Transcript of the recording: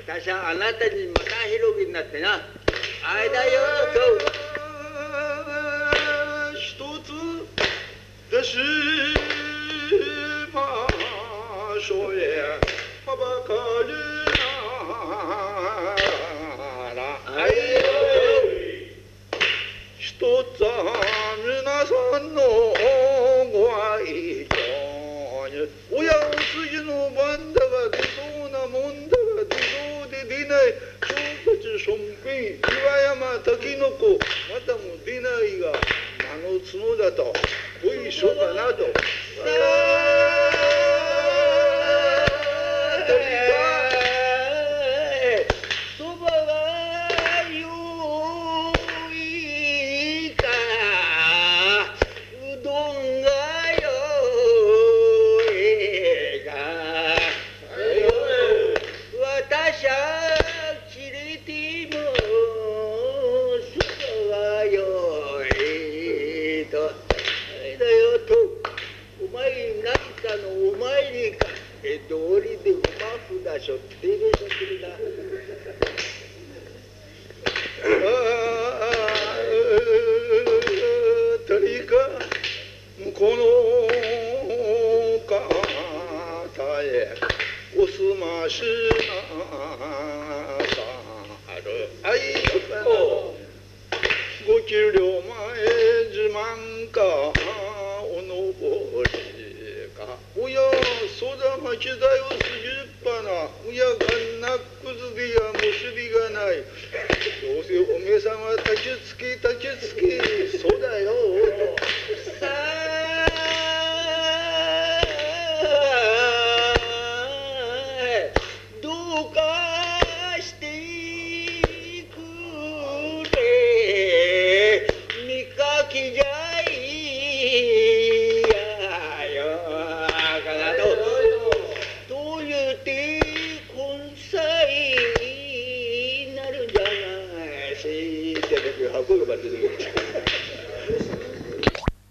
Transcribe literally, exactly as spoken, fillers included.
私はあなたにまた広ぎになってな。あれだよと。 一つ出しましょうや。はばかりなら。 はいよ。 一つは皆さんのご愛情に。親お筋の番だが出そうなもんだが出そうで出ない。小八しょんべん岩山滝の子またも出ないが名の角だとご一緒かなと。 そばはよいかうどんがよいか私は切れてもそばがよいとあれだよとお前何かのお参りかえ道理でうまふだしょって入れてくれな。 誰かこの方へおすましなさるあいかなご給料前自慢かおのぼりかおやそだまちだよすぎっぱなおやがんなくずでやむしりがない